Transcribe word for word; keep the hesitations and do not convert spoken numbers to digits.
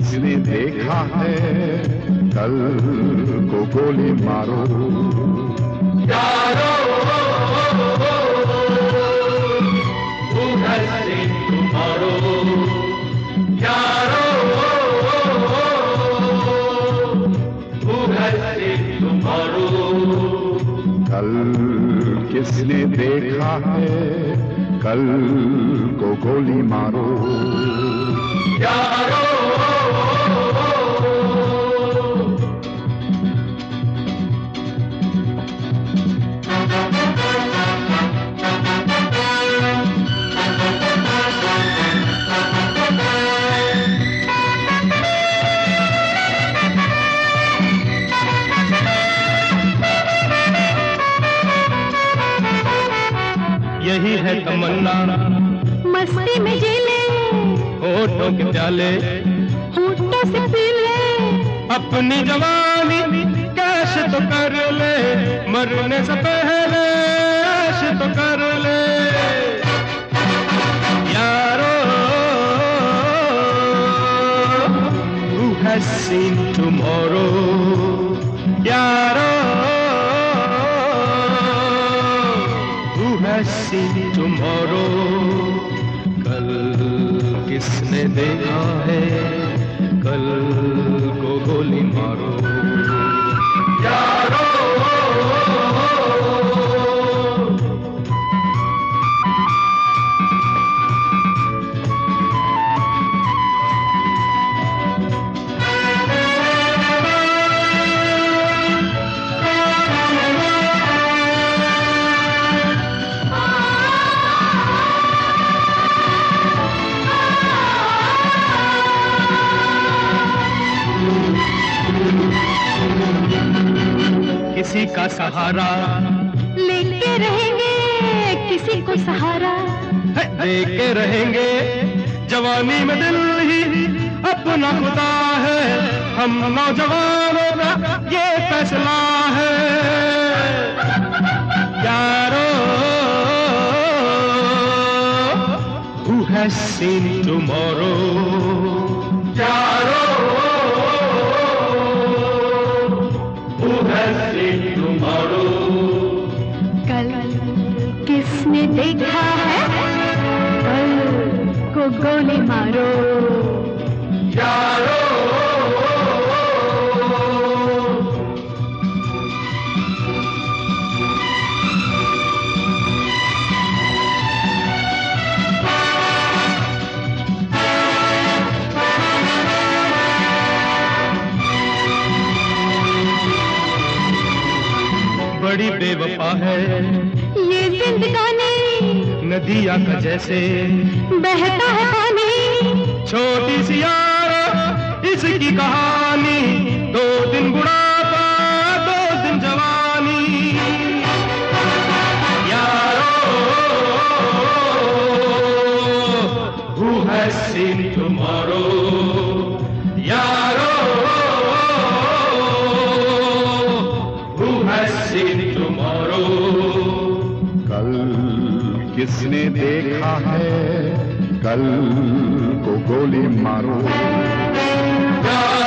किसने देखा है कल को गोली मारो यारो उधर से तुम्हारो यारो उधर से तुम्हारो कल किसने देखा है कल को गोली मारो यारो यही है तमन्ना मस्ती में जी ले होठों के प्याले होठों से पी ले अपनी जवानी कैश तो कर ले मरने से पहले ऐश तो कर ले यारो who has seen tomorrow यारो seen tomorrow कल किसने देखा है कल को गोली मारो यारो किसी का सहारा लेके रहेंगे किसी को सहारा देके रहेंगे जवानी में दिल ही अपना खुदा है हम नौजवानों का ये फैसला है यारो who has seen tomorrow यारो कल किसने देखा है कल को गोली मारो यारो बड़ी बेवफा है ये जिंदगानी नदिया का जैसे बहता है पानी छोटी सी यार इसकी कहानी दो दिन बुढ़ापा दो दिन जवानी यारो who has seen tomorrow यारो कल किसने देखा है कल को गोली मारो